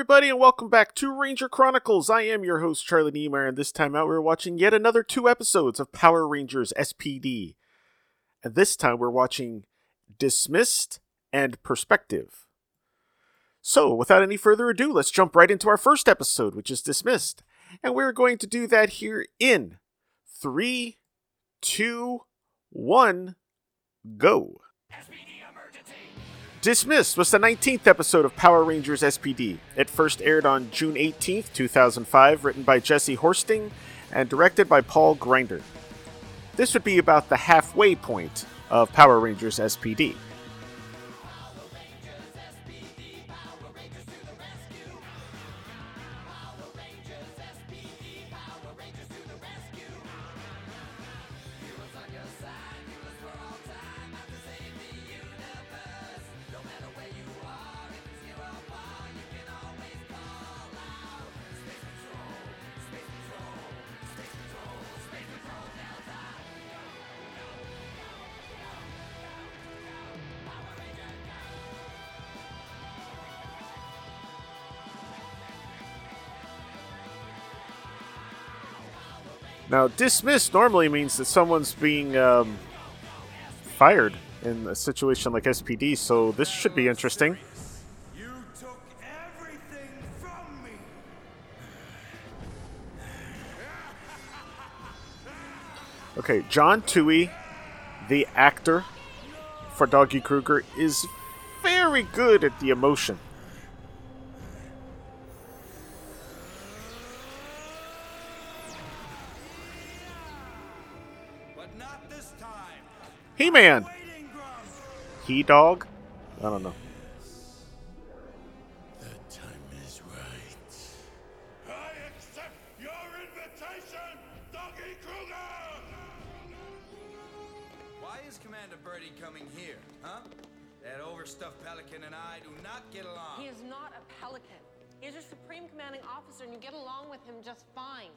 everybody, and welcome back to Ranger Chronicles. I am your host, Charlie Niemeyer, and this time out we're watching yet another 2 episodes of Power Rangers SPD. And this time we're watching Dismissed and Perspective. So, without any further ado, let's jump right into our first episode, which is Dismissed. And we're going to do that here in 3, 2, 1, go. Dismissed was the 19th episode of Power Rangers SPD. It first aired on June 18th, 2005, written by Jesse Horsting and directed by Paul Grinder. This would be about the halfway point of Power Rangers SPD. Now, dismissed normally means that someone's being fired in a situation like SPD, so this should be interesting. You took everything from me. Okay, John Toohey, the actor for Doggy Kruger, is very good at the emotion. Not this time. He-Man! Waiting, Grump. He-Dog? I don't know. The time is right. I accept your invitation, Doggy Kruger! Why is Commander Birdie coming here, huh? That overstuffed pelican and I do not get along. He is not a pelican. He's your supreme commanding officer, and you get along with him just fine.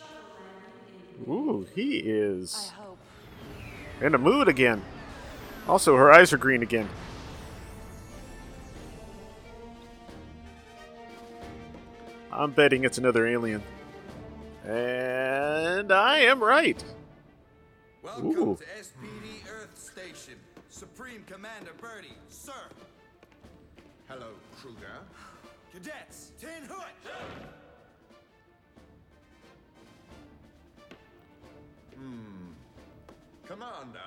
Ooh, he is I hope. in a mood again. Also, her eyes are green again. I'm betting it's another alien. And I am right. Welcome Ooh. to SPD Earth Station. Supreme Commander Birdie, sir. Hello, Kruger. Cadets, 10 Hood. Commander,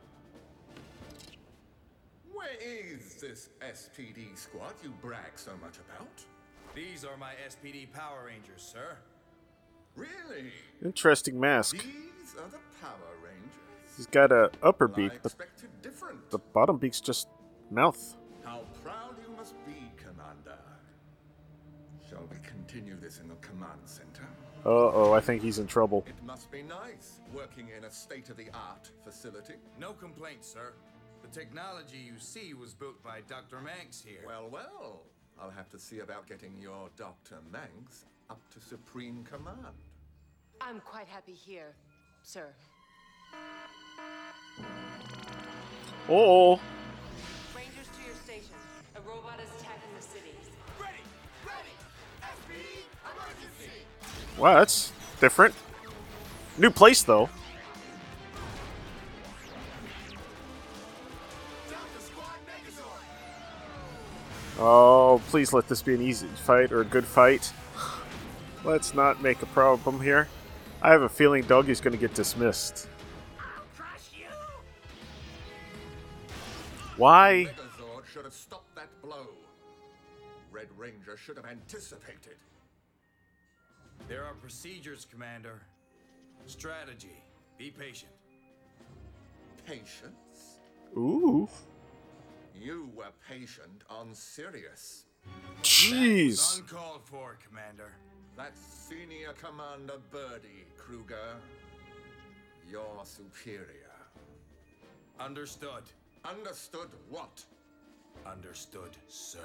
where is this SPD squad you brag so much about? These are my SPD Power Rangers, sir. Really? Interesting mask. These are the Power Rangers? He's got a upper I beak. expected different. The bottom beak's just mouth. How proud you must be, Commander. Shall we continue this in the command center? Uh-oh, I think he's in trouble. It must be nice working in a state-of-the-art facility. No complaints, sir. The technology you see was built by Dr. Manx here. Well, well. I'll have to see about getting your Dr. Manx up to Supreme Command. I'm quite happy here, sir. Oh, Rangers to your station. A robot is attacking the city. Ready! Ready! SPD emergency! wow, that's different. New place, though. Delta Squad Megazord! Oh, please let this be an easy fight or a good fight. Let's not make a problem here. I have a feeling Doggy's going to get dismissed. I'll crush you! Why? Megazord should have stopped that blow. Red Ranger should have anticipated. There are procedures, Commander. Strategy. Be patient. Patience? Ooh. You were patient on Sirius. Jeez. Uncalled for, Commander. That's Senior Commander Birdie, Kruger. You're superior. Understood. Understood what? Understood, sir.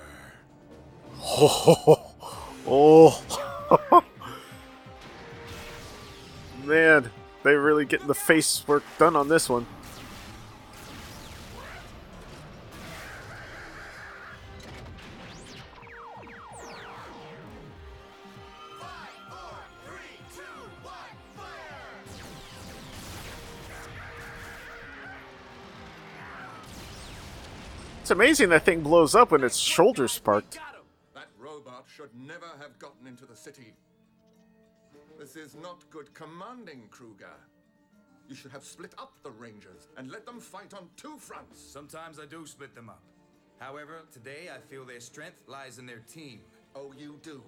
Oh. Man, they really getting the face work done on this one. It's amazing that thing blows up when its shoulder's sparked. That robot should never have gotten into the city. This is not good commanding, Kruger. You should have split up the Rangers and let them fight on two fronts. Sometimes I do split them up. However, today I feel their strength lies in their team. Oh, you do?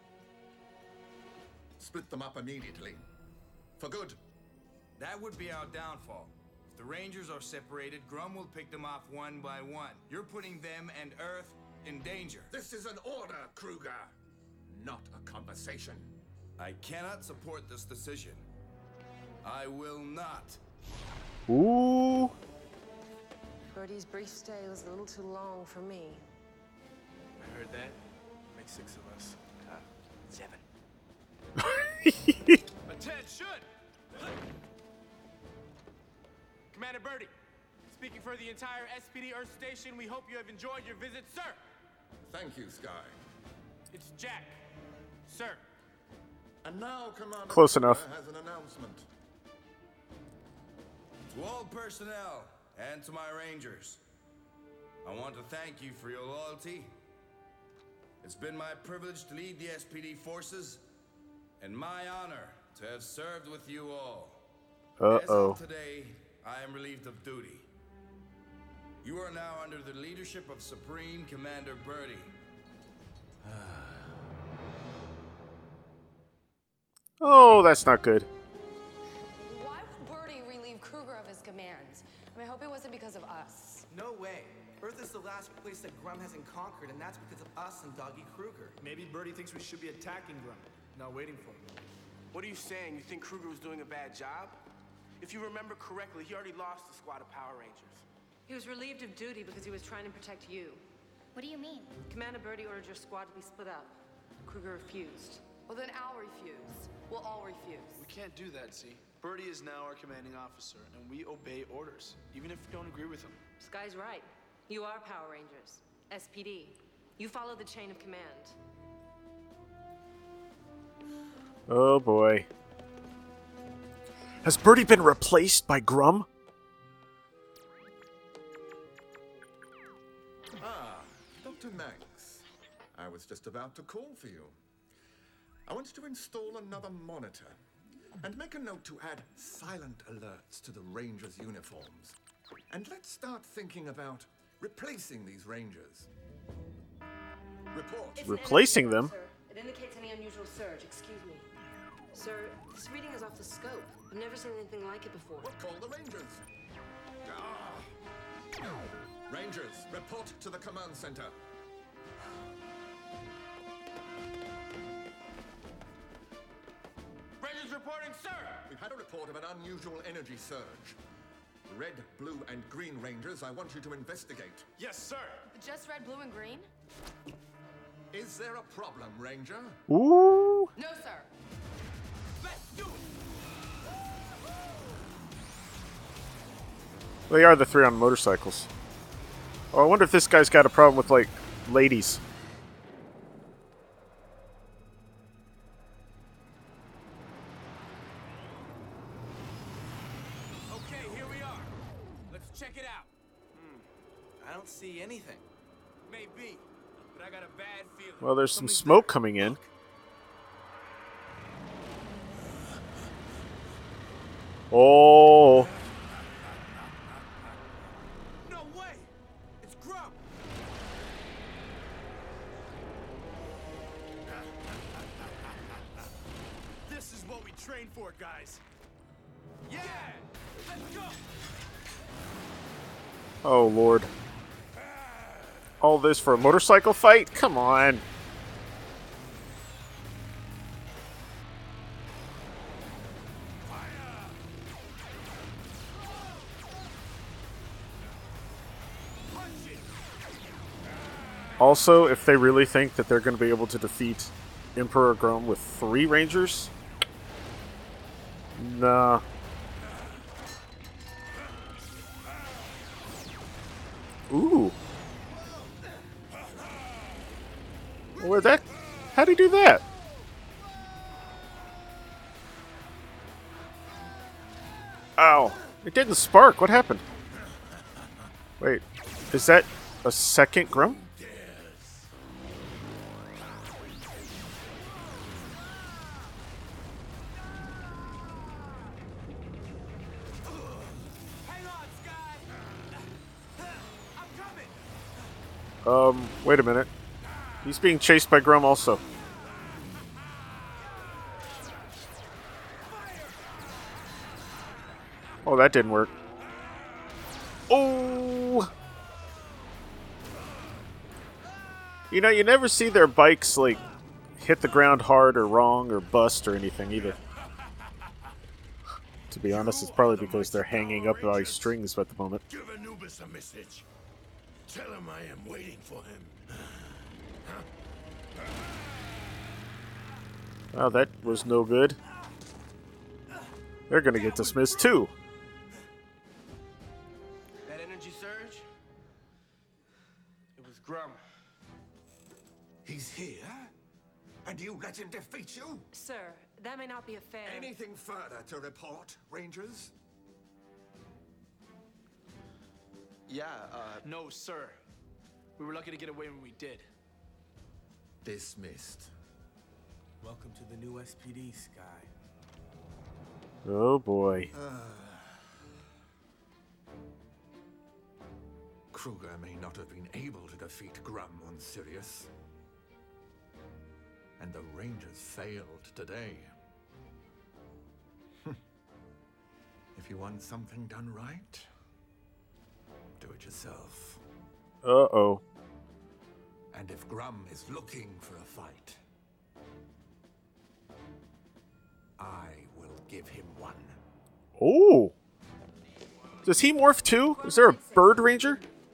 Split them up immediately. For good. That would be our downfall. If the Rangers are separated, Grum will pick them off one by one. You're putting them and Earth in danger. This is an order, Kruger. Not a conversation. I cannot support this decision. I will not. Ooh. Birdie's brief stay was a little too long for me. I heard that. Makes 6 of us. 7. Attention! Commander Birdie, speaking for the entire SPD Earth Station, we hope you have enjoyed your visit, sir. Thank you, Sky. It's Jack. Sir. And now, Commander Close Kruger enough. has an announcement. To all personnel and to my Rangers, I want to thank you for your loyalty. It's been my privilege to lead the SPD forces, and my honor to have served with you all. As of today, I am relieved of duty. You are now under the leadership of Supreme Commander Birdie. Oh, that's not good. Why would Birdie relieve Kruger of his commands? I hope it wasn't because of us. No way. Earth is the last place that Grum hasn't conquered, and that's because of us and Doggy Kruger. Maybe Birdie thinks we should be attacking Grum, not waiting for him. What are you saying? You think Kruger was doing a bad job? If you remember correctly, he already lost the squad of Power Rangers. He was relieved of duty because he was trying to protect you. What do you mean? Commander Birdie ordered your squad to be split up. Kruger refused. Well, then I'll refuse. We'll all refuse. We can't do that, see? Birdie is now our commanding officer, and we obey orders, even if we don't agree with him. Sky's right. You are Power Rangers. SPD. You follow the chain of command. Oh boy. Has Birdie been replaced by Grum? Ah, Dr. Manx. I was just about to call for you. I want to install another monitor and make a note to add silent alerts to the Rangers' uniforms. And let's start thinking about replacing these Rangers. Report. It's an Replacing energy them? alert, sir. It indicates any unusual surge. Excuse me. Sir, this reading is off the scope. I've never seen anything like it before. We'll call the Rangers. Ah. Rangers, report to the command center. Rangers reporting, sir! We've had a report of an unusual energy surge. Red, blue, and green Rangers, I want you to investigate. Yes, sir! Just red, blue, and green? Is there a problem, Ranger? Ooh. No, sir. Let's do it! They are the three on motorcycles. Oh, I wonder if this guy's got a problem with, like, ladies. Okay, here we are. Let's check it out. I don't see anything. Maybe, but I got a bad feeling. Well, there's some Something's smoke there. coming in. Look. Oh. No way! It's Grum! This is what we trained for, guys. Yeah! Let's go! Oh, Lord. All this for a motorcycle fight? Come on. Also, if they really think that they're going to be able to defeat Emperor Grum with 3 Rangers, nah. Ooh. Where'd that? How'd he do that? Ow. It didn't spark. What happened? Wait. Is that a second Grum? Wait a minute. He's being chased by Grum also. Oh, that didn't work. Oh! You know, you never see their bikes, like, hit the ground hard or wrong or bust or anything either. To be honest, it's probably because they're hanging up by strings at the moment. Give Anubis a message. Tell him I am waiting for him. Oh, that was no good. They're gonna get dismissed too. That energy surge? It was Grum. He's here? And you let him defeat you? Sir, that may not be a fair... Anything further to report, Rangers? Yeah, no, sir. We were lucky to get away when we did. Dismissed. Welcome to the new SPD, Sky. Oh boy. Kruger may not have been able to defeat Grum on Sirius. And the Rangers failed today. If you want something done right, do it yourself. Uh-oh. And if Grum is looking for a fight, I will give him one. Oh! Does he morph too? Is there a bird ranger?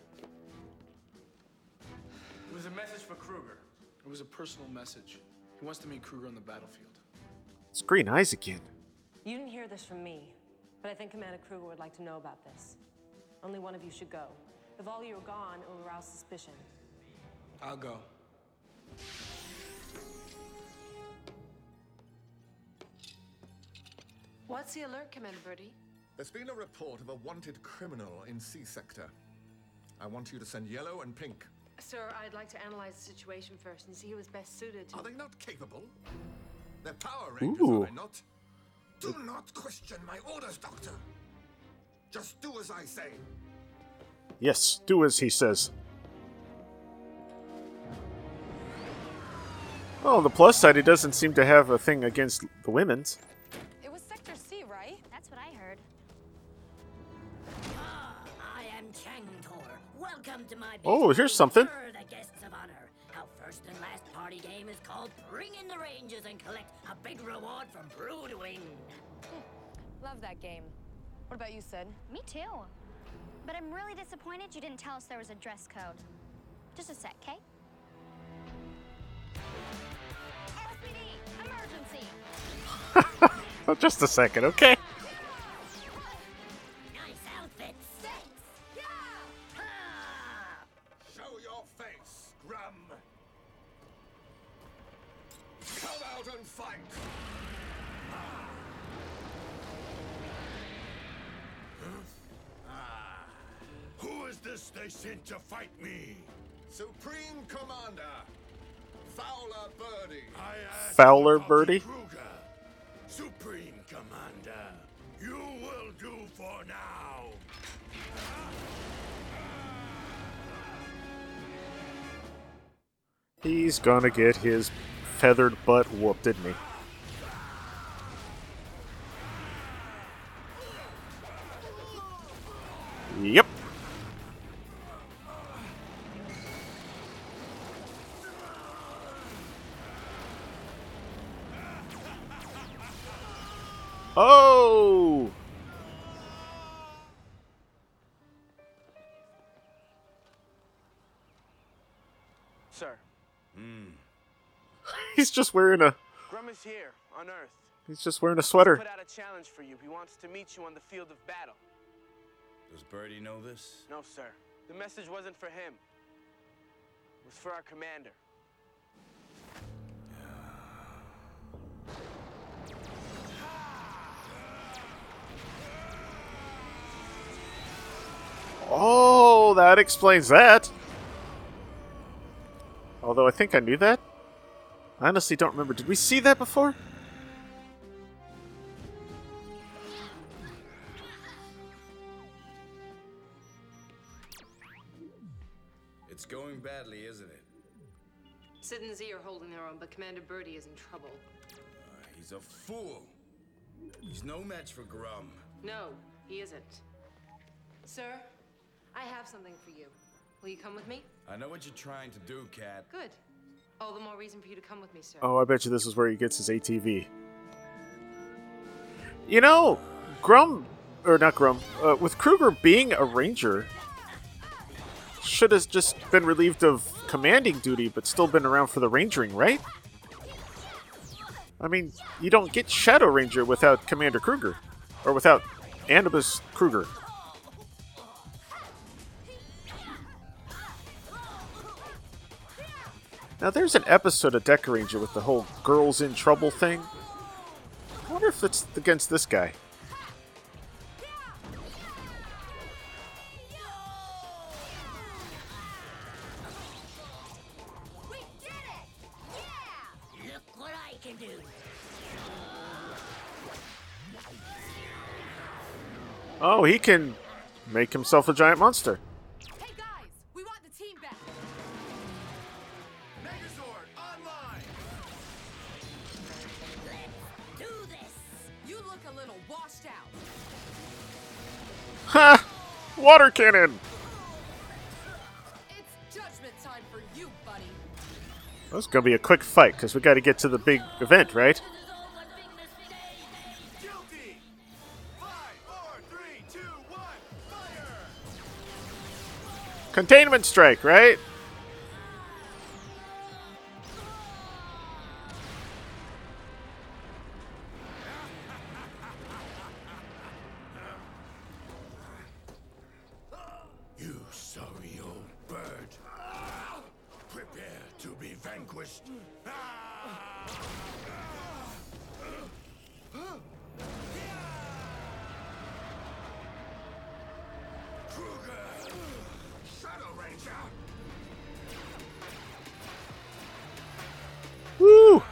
It was a message for Kruger. It was a personal message. He wants to meet Kruger on the battlefield. It's Green Eyes again. You didn't hear this from me, but I think Commander Kruger would like to know about this. Only one of you should go. If all you are gone, it will arouse suspicion. I'll go. What's the alert, Commander Birdie? There's been a report of a wanted criminal in C Sector. I want you to send Yellow and Pink. Sir, I'd like to analyze the situation first and see who is best suited to... Are they not capable? They're Power Rangers, Ooh. are they not? Do not question my orders, Doctor. Just do as I say. Yes, do as he says. Oh, the plus side, he doesn't seem to have a thing against the women's. It was Sector C, right? That's what I heard. I am Changtor. Welcome to my Oh, here's something. For the guests of honor. Our first and last party game is called Bring in the Rangers and collect a big reward from Broodwing. Love that game. What about you, Sid? Me too. But I'm really disappointed you didn't tell us there was a dress code. Just a sec, okay? SPD, emergency! Oh, just a second, okay? Nice outfit. Thanks. Yeah. Ha! Show your face, Grum. Come out and fight. Who is this they sent to fight me? Supreme Commander, Fowler Birdie. I ask Fowler for Birdie? Kruger. Supreme Commander, you will do for now. He's gonna get his feathered butt whooped, didn't he? Yep. Oh! Sir, He's just wearing a... Grum is here, on Earth. He's just wearing a sweater. Put out a challenge for you. He wants to meet you on the field of battle. Does Birdie know this? No, sir. The message wasn't for him. It was for our commander. Oh, that explains that. Although I think I knew that. I honestly don't remember. Did we see that before? It's going badly, isn't it? Sid and Z are holding their own, but Commander Birdie is in trouble. He's a fool. He's no match for Grum. No, he isn't. Sir, I have something for you. Will you come with me? I know what you're trying to do, Cat. Good. All the more reason for you to come with me, sir. Oh, I bet you this is where he gets his ATV. You know, Grum, or not Grum, with Kruger being a ranger, should have just been relieved of commanding duty, but still been around for the rangering, right? I mean, you don't get Shadow Ranger without Commander Kruger, or without Anubis Kruger. Now, there's an episode of Deca Ranger with the whole girls in trouble thing. I wonder if it's against this guy. We did it! Yeah! Look what I can do. Oh, he can make himself a giant monster. Hey guys, we want the team back. Megazord online. Let's do this. You look a little washed out. Ha! Water cannon! It's judgment time for you, buddy. Well, it's gonna be a quick fight, because we gotta get to the big event, right? Guilty. 5, 4, 3, 2, 1, fire. Containment strike, right? You sorry old bird. Prepare to be vanquished. Kruger! Shadow Ranger! Woo!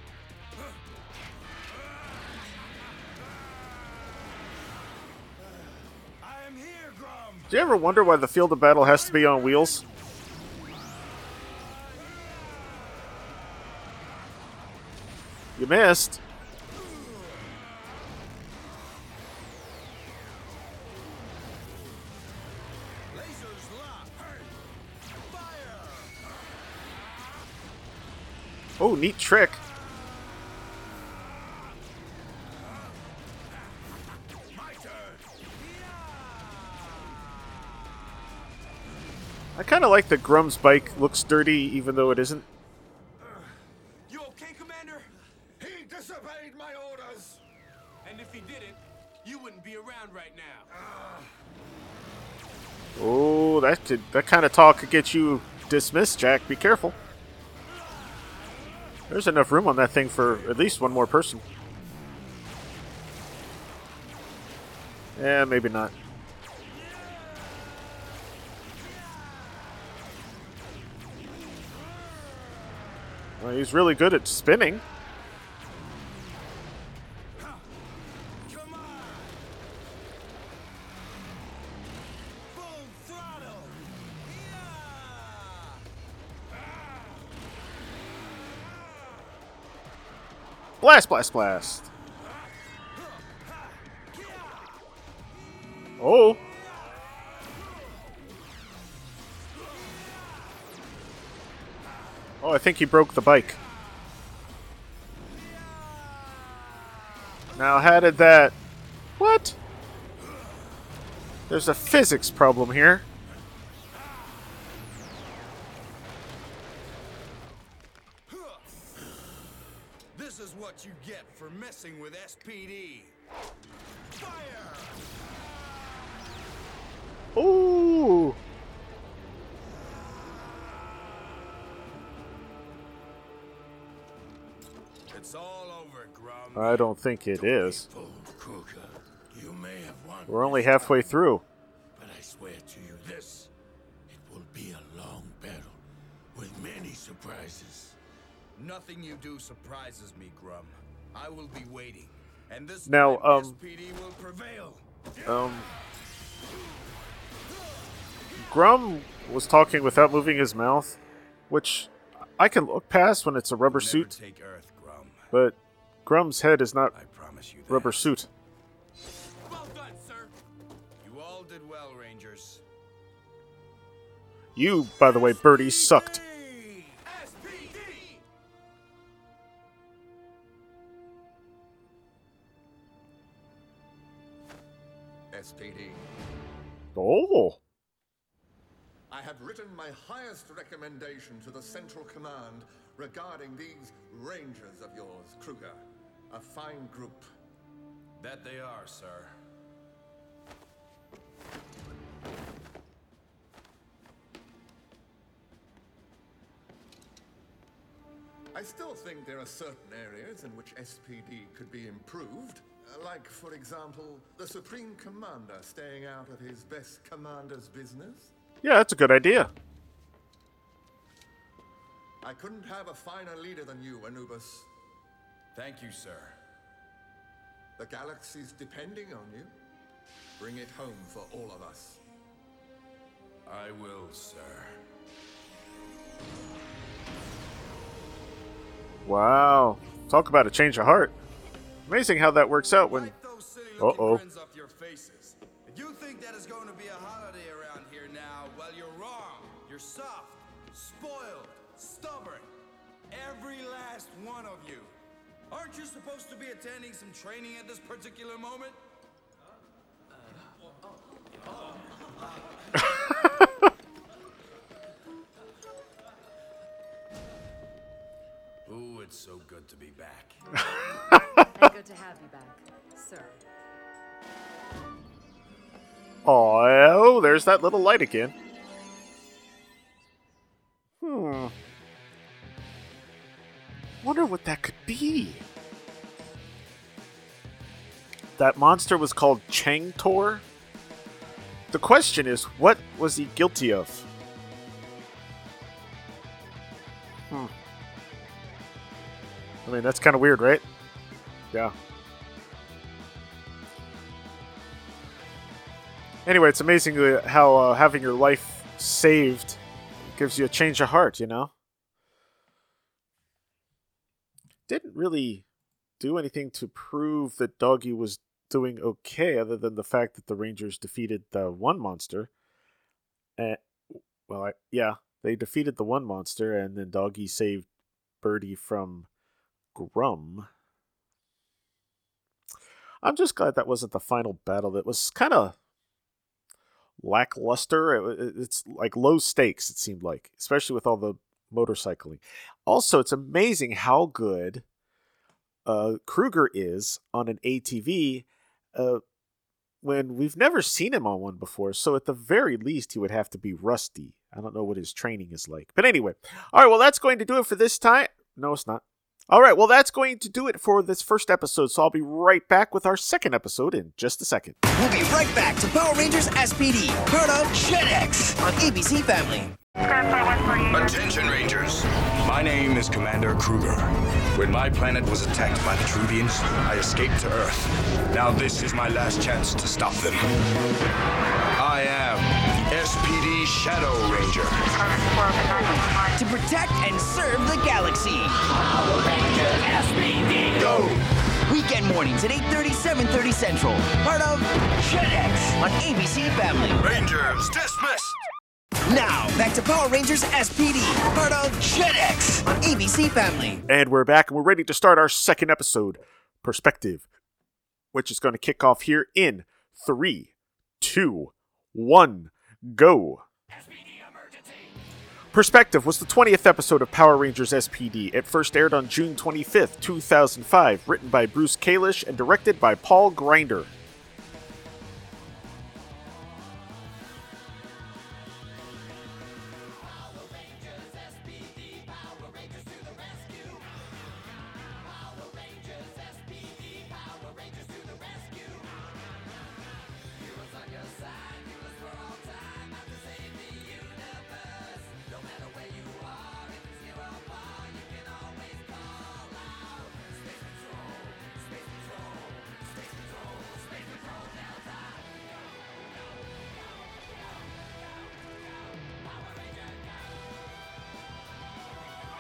I am here, Grum! Do you ever wonder why the field of battle has to be on wheels? You missed. Lasers locked! Fire! Oh, neat trick. My turn! I kind of like that Grum's bike looks dirty, even though it isn't. You okay, Commander? He disobeyed my orders. And if he didn't, you wouldn't be around right now. Oh, that kind of talk could get you dismissed, Jack. Be careful. There's enough room on that thing for at least one more person. Yeah, maybe not. Well, he's really good at spinning. Come on! Full throttle! Blast, blast, blast. Oh. Oh, I think he broke the bike. Now, how did that... What? There's a physics problem here. This is what you get for messing with SPD. Fire! Ooh. It's all over, Grum. I don't think it is. Fool, Kruger. You may have won. We're only halfway through. But I swear to you this. It will be a long battle. with many surprises. Nothing you do surprises me, Grum. I will be waiting, and this Now, time SPD will prevail. Grum was talking without moving his mouth, which I can look past when it's a rubber suit. Take Earth, Grum. But Grum's head is not I promise you that. rubber suit. Well done, sir. You all did well, Rangers. You, by the way, Birdie, sucked. SPD! SPD. Oh. I have written my highest recommendation to the Central Command regarding these Rangers of yours, Kruger. A fine group. That they are, sir. I still think there are certain areas in which SPD could be improved. Like, for example, the Supreme Commander staying out of his best commander's business. Yeah, that's a good idea. I couldn't have a finer leader than you, Anubis. Thank you, sir. The galaxy's depending on you. Bring it home for all of us. I will, sir. Wow. Talk about a change of heart. Amazing how that works out when... Uh-oh. Grins off your faces. If you think that is going to be a holiday around here now, well, you're wrong. You're soft, spoiled, stubborn. Every last one of you. Aren't you supposed to be attending some training at this particular moment? Ooh, it's so good to be back. And good to have you back, sir. Oh, there's that little light again. Wonder what that could be. That monster was called Changtor. The question is, what was he guilty of? I mean, that's kind of weird, right? Yeah. Anyway, it's amazing how having your life saved gives you a change of heart, you know? Didn't really do anything to prove that Doggy was doing okay, other than the fact that the Rangers defeated the one monster. They defeated the one monster, and then Doggy saved Birdie from Grum. I'm just glad that wasn't the final battle. It was kind of lackluster. It's like low stakes, it seemed like, especially with all the motorcycling. Also, it's amazing how good Kruger is on an ATV when we've never seen him on one before. So at the very least, he would have to be rusty. I don't know what his training is like. But anyway, all right, well, that's going to do it for this time. No, it's not. All right, well, that's going to do it for this first episode, so I'll be right back with our second episode in just a second. We'll be right back to Power Rangers SPD, part of GenX on ABC Family. Attention, Rangers. My name is Commander Kruger. When my planet was attacked by the Trubians, I escaped to Earth. Now this is my last chance to stop them. I am the SPD Shadow Ranger. To protect and serve the galaxy. Power Rangers SPD. Go! Weekend mornings at 8:30, 7:30 Central. Part of GenX on ABC Family. Rangers dismissed! Now, back to Power Rangers SPD, part of GenX on ABC Family. And we're back, and we're ready to start our second episode, Perspective, which is going to kick off here in 3, 2, 1, go. Perspective was the 20th episode of Power Rangers SPD. It first aired on June 25th, 2005, written by Bruce Kalish and directed by Paul Grinder.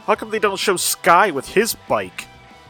How come they don't show Sky with his bike?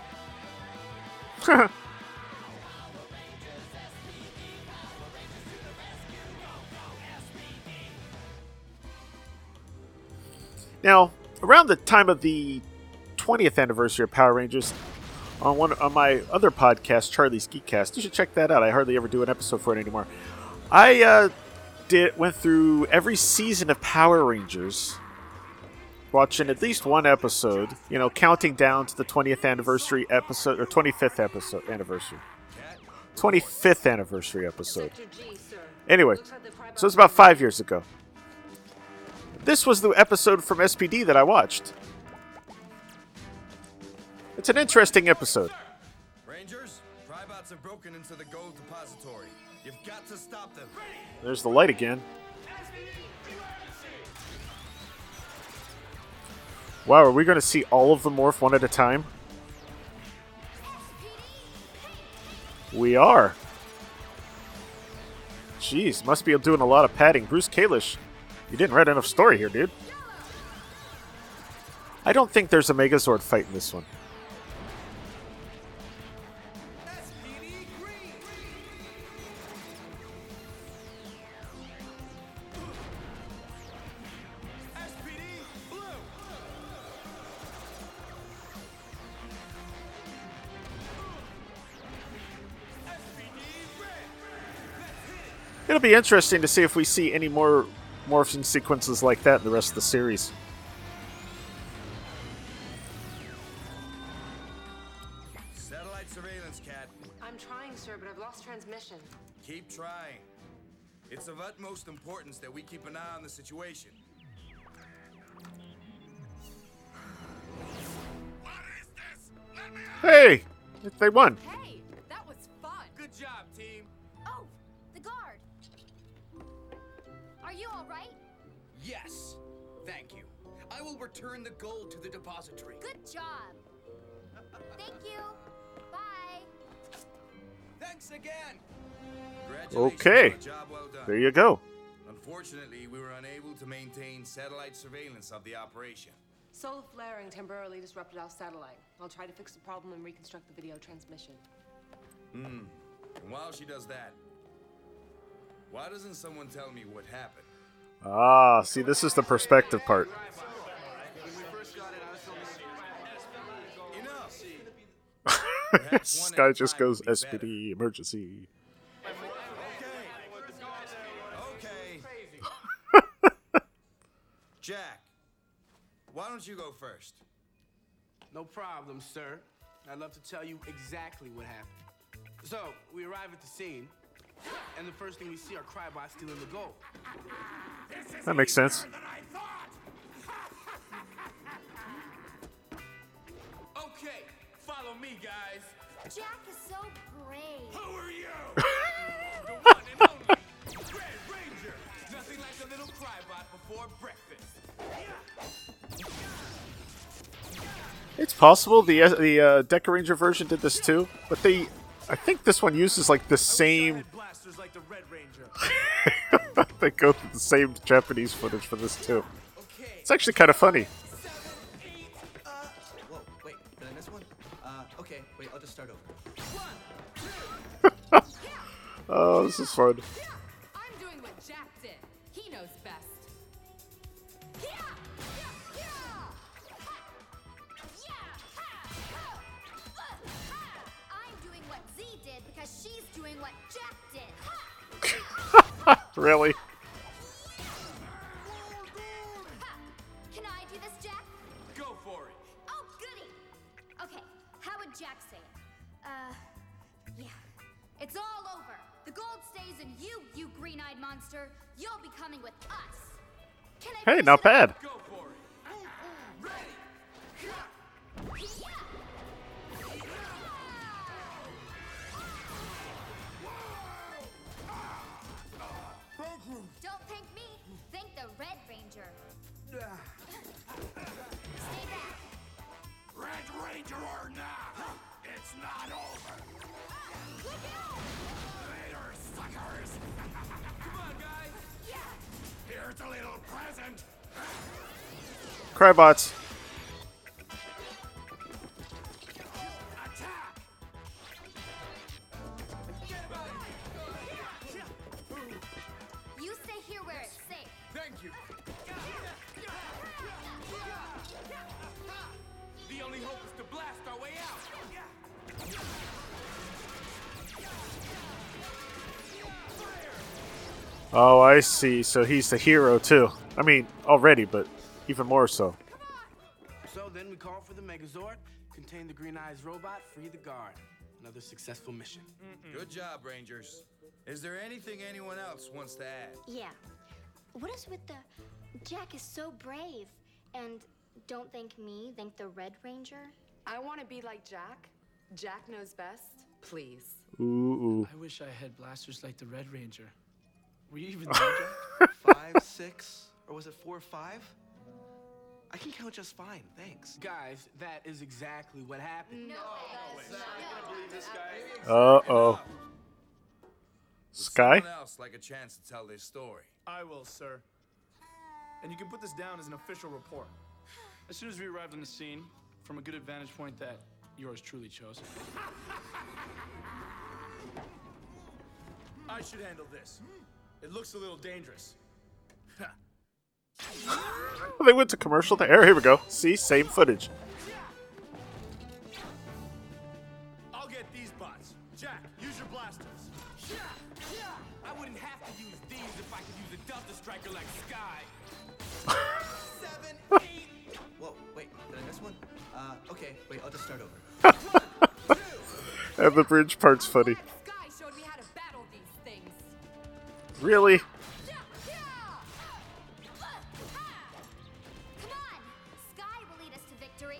Now, around the time of the 20th anniversary of Power Rangers, on my other podcast, Charlie's Geekcast, you should check that out. I hardly ever do an episode for it anymore. I went through every season of Power Rangers, watching at least one episode, counting down to the 20th anniversary episode, or 25th episode anniversary. 25th anniversary episode. Anyway, so it's about 5 years ago. This was the episode from SPD that I watched. It's an interesting episode. Rangers, Crybots have broken into the gold depository. You've got to stop them. There's the light again. Wow, are we going to see all of them morph one at a time? We are. Jeez, must be doing a lot of padding. Bruce Kalish, you didn't write enough story here, dude. I don't think there's a Megazord fight in this one. It'll be interesting to see if we see any more morphing sequences like that in the rest of the series. Satellite surveillance, Cat. I'm trying, sir, but I've lost transmission. Keep trying. It's of utmost importance that we keep an eye on the situation. Hey! They won. Hey, that was fun. Good job, team. Oh, the guard. Are you all right? Yes. Thank you. I will return the gold to the depository. Good job. Thank you. Bye. Thanks again. Congratulations Okay. on a job well done. There you go. Unfortunately, we were unable to maintain satellite surveillance of the operation. Solar flaring temporarily disrupted our satellite. I'll try to fix the problem and reconstruct the video transmission. And while she does that, why doesn't someone tell me what happened? Ah, see, this is the perspective part. This guy just goes SPD emergency. Okay. Jack, why don't you go first? No problem, sir. I'd love to tell you exactly what happened. So, we arrive at the scene, and the first thing we see are Crybots stealing the gold. That makes sense. Okay, follow me, guys. Jack is so brave. Who are you? The one and only Red Ranger. Nothing like a little Crybot before breakfast. It's possible the Deca Ranger version did this too, but I think this one uses like the same. Blasters like the Red Ranger. They go through the same Japanese footage for this too. It's actually kind of funny. Whoa, wait, did I miss one? Okay, wait, I'll just start over. Oh, this is fun. I'm doing what Jack did. He knows best. I'm doing what Z did because she's doing what Jack did. Really? Can I do this, Jack? Go for it. Oh, goody. Okay, how would Jack say it? Yeah. It's all over. The gold stays in you, you green-eyed monster. You'll be coming with us. Can I Hey, not bad. Go for it. Don't thank me. Thank the Red Ranger. Stay back. Red Ranger or not, it's not over. Later, suckers. Come on, guys. Here's a little present. Crybots. Oh, I see. So he's the hero too. I mean, already, but even more so. So then we call for the Megazord, contain the Green Eyes robot, free the guard. Another successful mission. Good job, Rangers. Is there anything anyone else wants to add? Yeah. What is with the... Jack is so brave. And don't thank me, thank the Red Ranger. I want to be like Jack. Jack knows best. Please. Ooh. I wish I had blasters like the Red Ranger. Were you even there, Jack? 5, 6, or was it 4, 5? I can count just fine, thanks. Guys, that is exactly what happened. No, Uh-oh. Sky? Someone else like a chance to tell their story. I will, sir. And you can put this down as an official report. As soon as we arrived on the scene, from a good advantage point that yours truly chose. I should handle this. It looks a little dangerous. They went to commercial there. Here we go. See? Same footage. I'll get these bots. Jack, use your blasters. I wouldn't have to use these if I could use a Delta Striker like Sky. 7, 8. Whoa, wait, did I miss one? Okay, wait, I'll just start over. And the bridge part's funny. Sky showed me how to battle these things. Really? Come on! Sky will lead us to victory.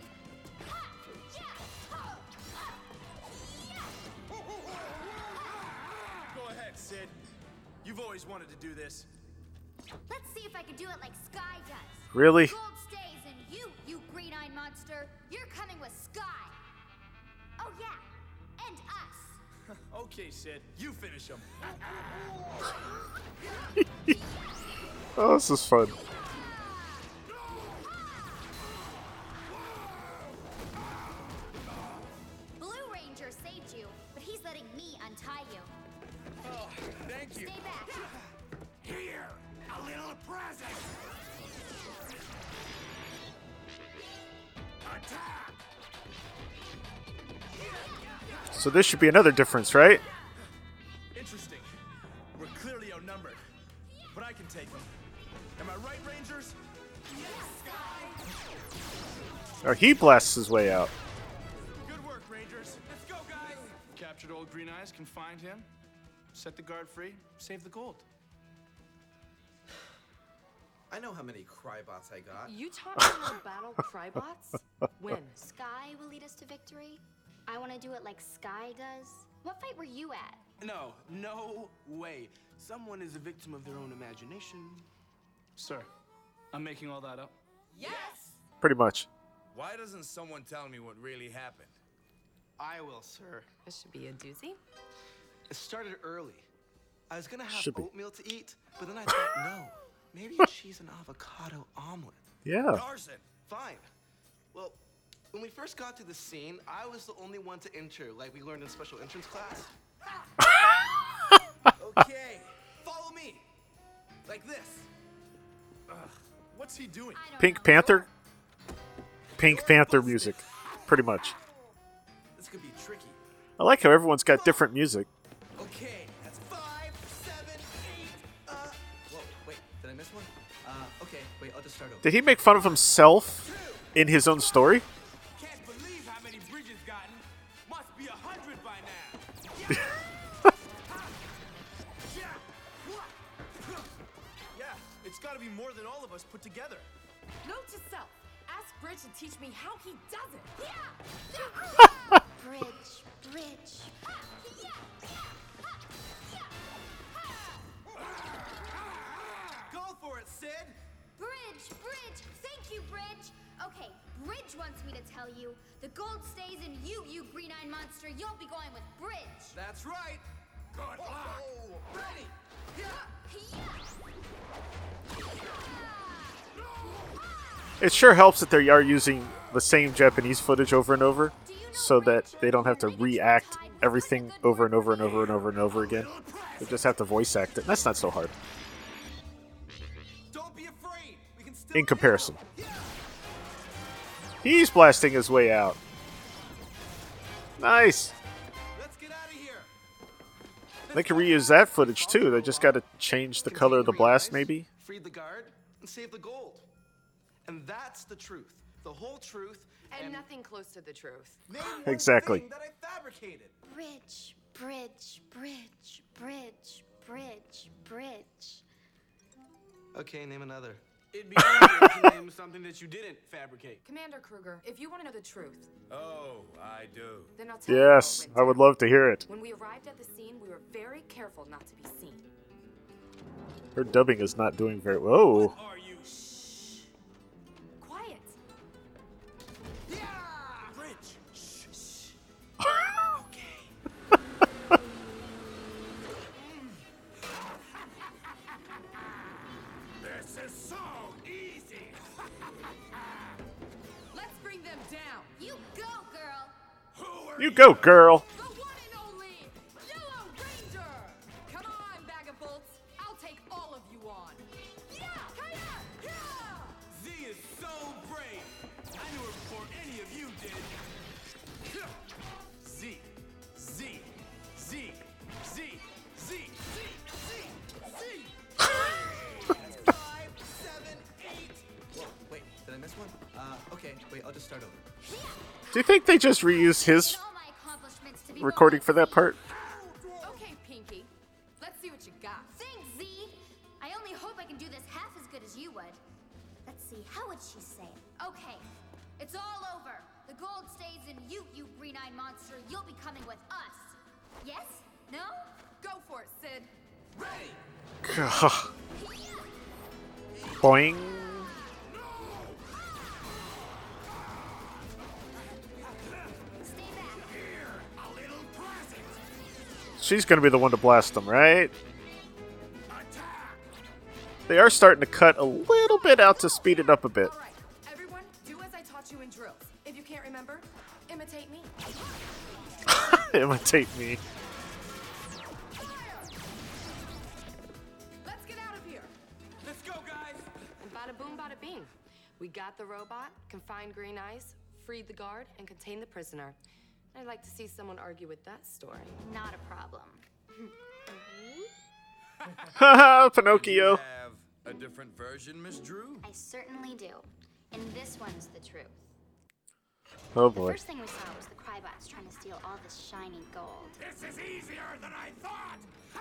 Go ahead, Sid. You've always wanted to do this. Let's see if I can do it like Sky does. Really? Gold stays in you green-eyed monster. You're coming with Sky. Oh yeah, and us. Okay, Sid, you finish him. Oh, this is fun. Blue Ranger saved you, but he's letting me untie you. Oh, thank you. Stay back. Here, a little present. Attack! So this should be another difference, right? Interesting. We're clearly outnumbered, but I can take them. Am I right, Rangers? Or he blasts his way out. Good work, Rangers. Let's go, guys. Captured old Green Eyes, confined him, set the guard free, save the gold. I know how many Crybots I got. You taught me how to battle Crybots? When? Sky will lead us to victory. I want to do it like Sky does. What fight were you at? No way. Someone is a victim of their own imagination. Sir, I'm making all that up. Yes! Pretty much. Why doesn't someone tell me what really happened? I will, sir. This should be a doozy. It started early. I was gonna have Should be. oatmeal to eat, but then I thought, no, maybe a cheese and avocado omelet. Yeah. Carson! Fine. Well, when we first got to the scene, I was the only one to enter, like we learned in special entrance class. Okay, follow me. Like this. What's he doing? Pink Panther? Pink Panther music. Pretty much. This could be tricky. I like how everyone's got different music. Okay, that's 5, 7, 8. Whoa, wait, did I miss one? Okay, wait, I'll just start over. Did he make fun of himself in his own story? Can't believe how many bridges gotten. Must be 100 by now. Yeah, it's gotta be more than all of us put together. Note to self. Ask Bridge to teach me how he does it. Bridge. Go for it, Sid! Bridge. Thank you, Bridge. Okay, Bridge wants me to tell you, the gold stays in you green-eyed monster. You'll be going with Bridge. That's right! Good luck! Ready! It sure helps that they are using the same Japanese footage over and over, so that they don't have to react everything over and over and over and over and over again. They just have to voice act it. That's not so hard. Don't be afraid. We can still In comparison. He's blasting his way out. Nice. Let's get out of here. They can reuse that footage too. They just got to change the color of the blast, maybe. Freed the guard and saved the gold. And that's the truth. The whole truth. And nothing close to the truth. Name one Exactly. thing that I fabricated. Bridge, bridge, bridge, bridge, bridge, bridge. Okay, name another. It'd be easier to name something that you didn't fabricate. Commander Kruger, if you want to know the truth, Oh, I do. then I'll tell you. Yes, I would love to hear it. When we arrived at the scene, we were very careful not to be seen. Her dubbing is not doing very well. Oh. Are you? Quiet. Bridge. Shh. This is so easy. Let's bring them down. You go, girl. Who are You go, girl. The one and only Yellow Ranger. Come on, bag of bolts. I'll take all of you on. Yeah, yeah. Z is so brave. I knew her before any of you did. Z. Z. Z. Z. Z. Z. Z. Z. 5, 7, 8. Whoa, wait, did I miss one? Okay, wait, I'll just start over. Do you think they just reused his All my accomplishments to be recording for that part? Okay, Pinky. Let's see what you got. Thanks, Z. I only hope I can do this half as good as you would. Let's see, how would she say it? Okay, it's all over. The gold stays in you, you green-eyed monster. You'll be coming with us. Yes? No? Go for it, Sid. Boing. Stay back. a little present? She's going to be the one to blast them, right? Attack! They are starting to cut a little bit out to speed it up a bit. All right, everyone, do as I taught you in drills. If you can't remember, imitate me. Imitate me. Let's get out of here. Let's go, guys. And bada boom, bada bing. We got the robot, confined Green Eyes, freed the guard, and contained the prisoner. I'd like to see someone argue with that story. Not a problem. Haha, Pinocchio. You have a different version, Miss Drew? I certainly do. And this one's the truth. Oh The boy. first thing we saw was the Crybots trying to steal all this shiny gold. This is easier than I thought.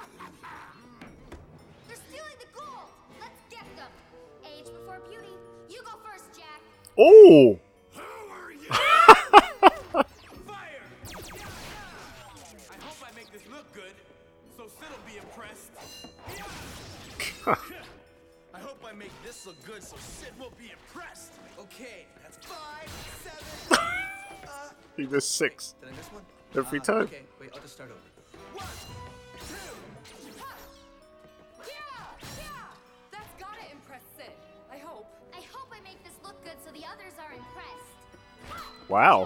They're stealing the gold! Let's get them! Age before beauty. You go first, Jack. Oh! Who are you? Fire! I hope I make this look good, so Sid'll be impressed. I hope I make this look good, so Sid will be impressed. Okay, that's 5, 7, 8. He missed 6 Did I miss one? every time. Okay, wait, I'll just start over. 1, 2. That's gotta impress Sid. I hope. I hope I make this look good so the others are impressed. Wow.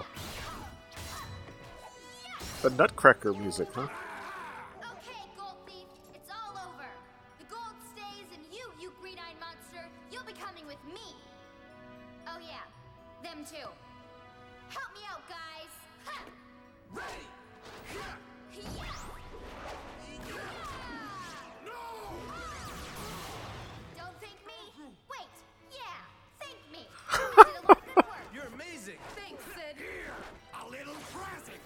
The Nutcracker music, huh? Okay, Gold Thief, it's all over. The gold stays in you, you green-eyed monster. You'll be coming with me. Oh yeah, them too. Help me out, guys. Ha! Ready! Don't thank me. Wait, yeah, thank me. You did a lot of good work. You're amazing. Thanks, Sid. A little present.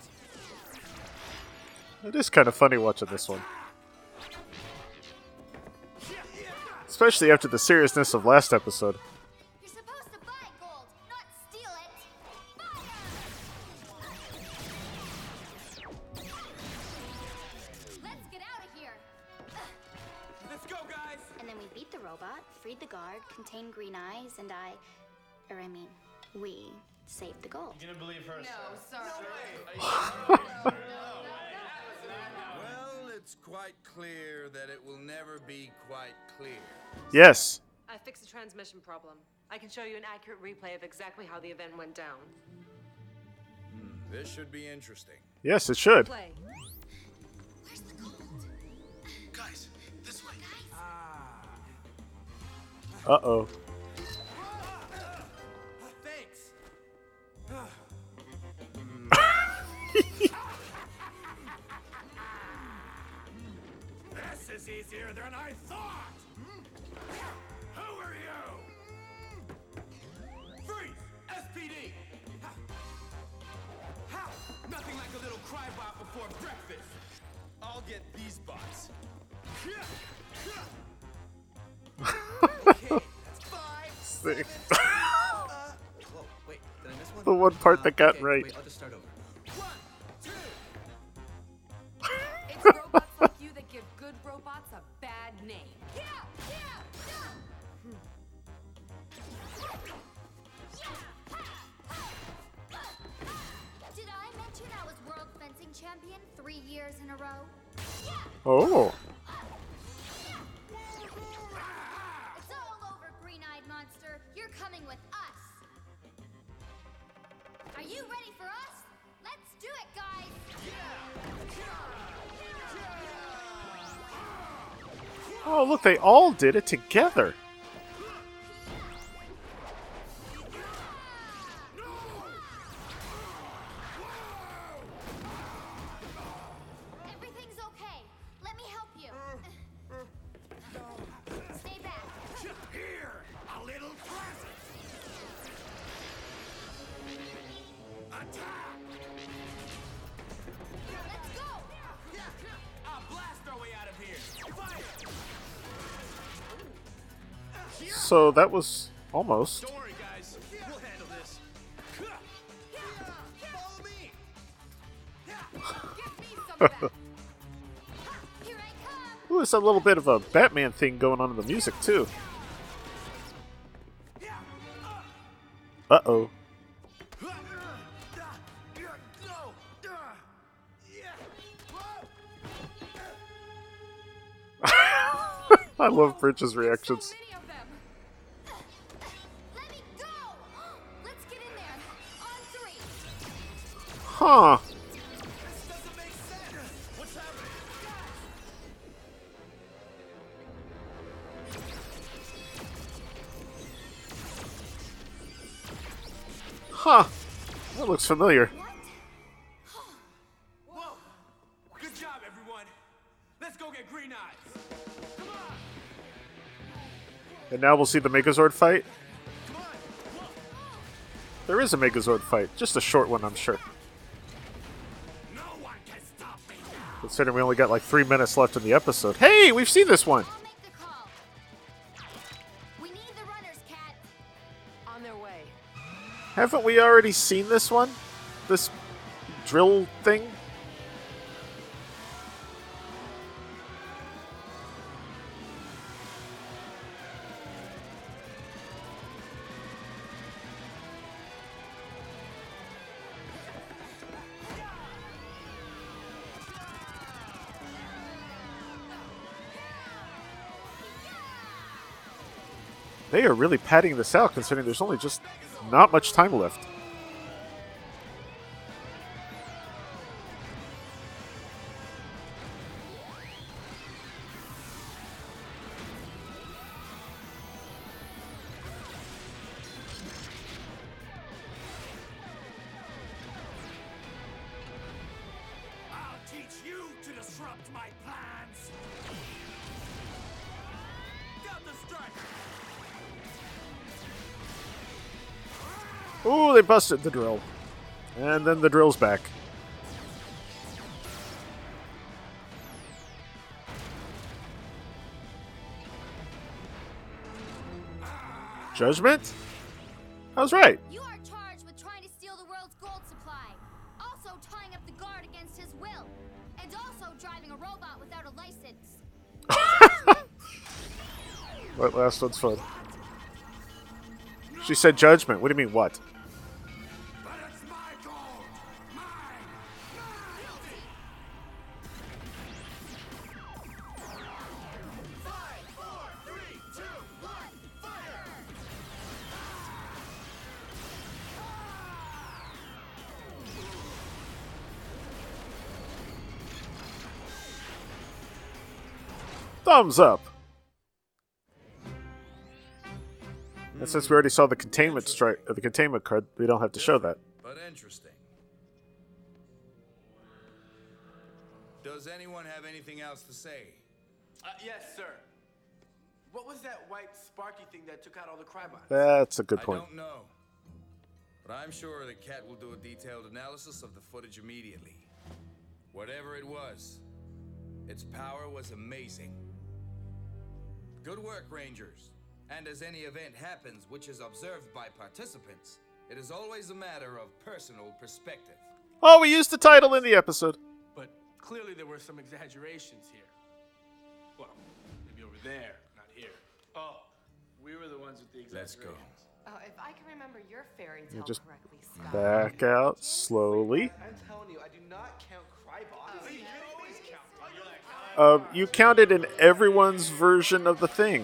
It is kind of funny watching this one. Especially after the seriousness of last episode. You're supposed to buy gold, not steal it. Let's get out of here. Let's go, guys. And then we beat the robot, freed the guard, contained Green Eyes, and we saved the gold. You gonna believe her? No, sorry. Well, it's quite clear that it will never be quite clear. Yes. I fixed a transmission problem. I can show you an accurate replay of exactly how the event went down. This should be interesting. Yes, it should. Play. Where's the gold? Guys, this way. Uh-oh. Thanks. easier than I thought! Who are you? Freeze! SPD! How? Nothing like a little crybot before breakfast. I'll get these bots. Okay, that's 5, 7, whoa, wait, did I miss one? The one part that got right. Wait, I'll just start over. 1, 2. It's robots like you that give good robots a bad name. Did I mention I was world fencing champion 3 years in a row? Oh. It's all over, green-eyed monster. You're coming with us. Are you ready for us? Let's do it, guys. Oh, look, they all did it together. Everything's okay. Let me help you. Stay back. Here, a little present. Attack! Let's go. I'll blast our way out of here. Fire! So that was almost. Don't worry, guys. We'll handle this. Follow me. Give me some of that. Here I come. Ooh, there's a little bit of a Batman thing going on in the music, too. Uh-oh. I love Bridges' reactions. Many of them. Let me go. Let's get in there. On 3. Huh. This doesn't make sense. What's happening? Huh. That looks familiar. Whoa! Good job, everyone. Let's go get Green Eyes. Come on! And now we'll see the Megazord fight. Come on! Whoa! There is a Megazord fight. Just a short one, I'm sure. No one can stop me now! Considering we only got like 3 minutes left in the episode. Hey, we've seen this one! I'll make the call. We need the runners, Cat. On their way. Haven't we already seen this one? This drill thing? They are really padding this out, considering there's only just not much time left. I'll teach you to disrupt my plans! Got the strike! Ooh, they busted the drill. And then the drill's back. Judgment? I was right. You are charged with trying to steal the world's gold supply, also tying up the guard against his will, and also driving a robot without a license. That last one's fun. She said judgment. What do you mean, what? But it's my gold! Mine! Mine! 5, 4, 3, 2, 1, fire! Thumbs up. And since we already saw the containment strike, or the containment card, we don't have to show that. But interesting. Does anyone have anything else to say? Yes, sir. What was that white sparky thing that took out all the Crybots? That's a good point. I don't know. But I'm sure the Cat will do a detailed analysis of the footage immediately. Whatever it was, its power was amazing. Good work, Rangers. And as any event happens which is observed by participants, it is always a matter of personal perspective. Oh, we used the title in the episode. But clearly there were some exaggerations here. Well, maybe over there, not here. Oh, we were the ones with the exaggerations. Let's go. Oh, if I can remember your fairy tale Just correctly, Scott. back out slowly. I'm telling you, I do not count Crybots. You always count. You counted in everyone's version of the thing.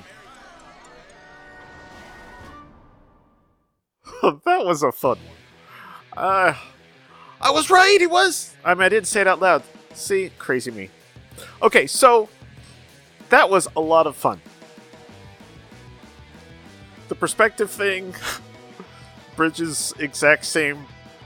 That was a fun one. I was right, he was! I mean, I didn't say it out loud. See? Crazy me. Okay, so that was a lot of fun. The perspective thing, Bridges exact same,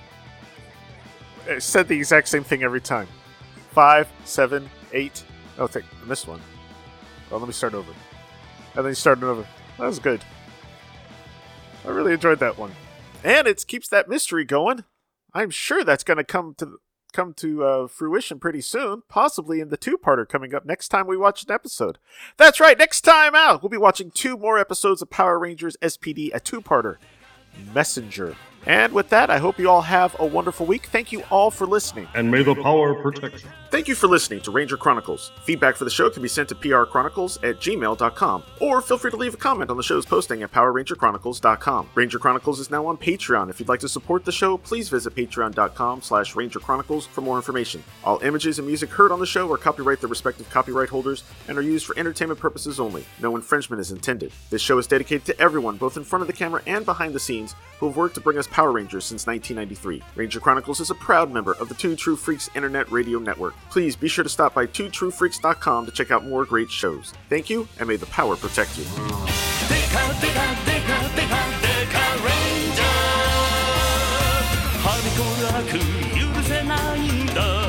said the exact same thing every time. 5, 7, 8. Oh, I missed one. Well, let me start over. And then he started over. That was good. I really enjoyed that one. And it keeps that mystery going. I'm sure that's going to come to fruition pretty soon, possibly in the 2-parter coming up next time we watch an episode. That's right, next time out, we'll be watching 2 more episodes of Power Rangers SPD, a 2-parter, Messenger. And with that, I hope you all have a wonderful week. Thank you all for listening. And may the power protect you. Thank you for listening to Ranger Chronicles. Feedback for the show can be sent to prchronicles@gmail.com, or feel free to leave a comment on the show's posting at powerrangerchronicles.com. Ranger Chronicles is now on Patreon. If you'd like to support the show, please visit patreon.com/Ranger Chronicles for more information. All images and music heard on the show are copyright their respective copyright holders and are used for entertainment purposes only. No infringement is intended. This show is dedicated to everyone, both in front of the camera and behind the scenes, who have worked to bring us Power Rangers since 1993. Ranger Chronicles is a proud member of the Two True Freaks Internet Radio Network. Please be sure to stop by twotruefreaks.com to check out more great shows. Thank you, and may the power protect you. Ranger